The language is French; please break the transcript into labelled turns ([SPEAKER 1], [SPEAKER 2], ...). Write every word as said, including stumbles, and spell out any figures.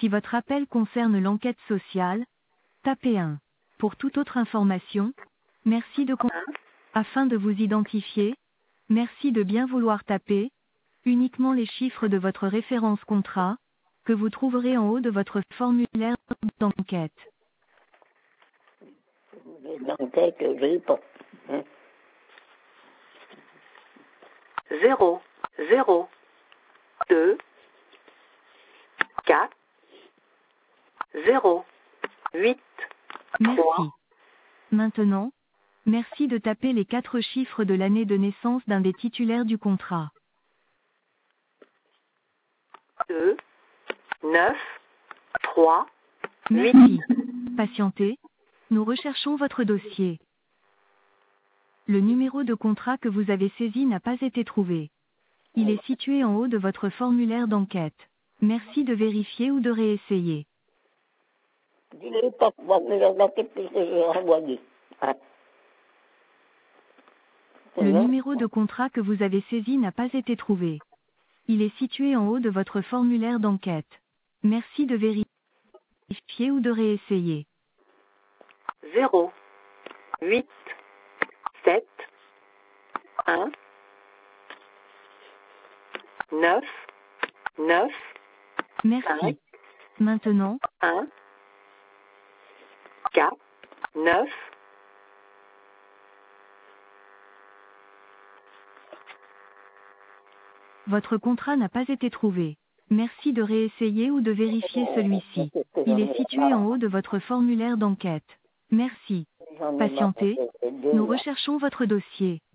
[SPEAKER 1] Si votre appel concerne l'enquête sociale, tapez un. Pour toute autre information, merci de con- afin de vous identifier, merci de bien vouloir taper uniquement les chiffres de votre référence contrat, que vous trouverez en haut de votre formulaire d'enquête.
[SPEAKER 2] L'enquête, je l'ai pas. Hein?
[SPEAKER 3] zéro, zéro, deux, quatre, zéro, huit,
[SPEAKER 1] Merci.
[SPEAKER 3] trois,
[SPEAKER 1] Maintenant, merci de taper les quatre chiffres de l'année de naissance d'un des titulaires du contrat.
[SPEAKER 3] deux, neuf, trois, huit.
[SPEAKER 1] Merci. Patientez. Nous recherchons votre dossier. Le numéro de contrat que vous avez saisi n'a pas été trouvé. Il est situé en haut de votre formulaire d'enquête. Merci de vérifier ou de réessayer.
[SPEAKER 2] Je l'ai pas. Bon, mais l'enquête, c'est que j'ai renvoyé. Hein?
[SPEAKER 1] Le
[SPEAKER 2] Hein?
[SPEAKER 1] numéro de contrat que vous avez saisi n'a pas été trouvé. Il est situé en haut de votre formulaire d'enquête. Merci de vérifier ou de réessayer.
[SPEAKER 3] zéro, huit, sept, un, neuf, neuf,
[SPEAKER 1] Merci. Maintenant,
[SPEAKER 3] un, quatre, neuf.
[SPEAKER 1] votre contrat n'a pas été trouvé. Merci de réessayer ou de vérifier celui-ci. Il est situé en haut de votre formulaire d'enquête. Merci.
[SPEAKER 2] J'en ai marre
[SPEAKER 1] Patientez.
[SPEAKER 2] de ces deux,
[SPEAKER 1] Nous
[SPEAKER 2] là.
[SPEAKER 1] recherchons votre dossier.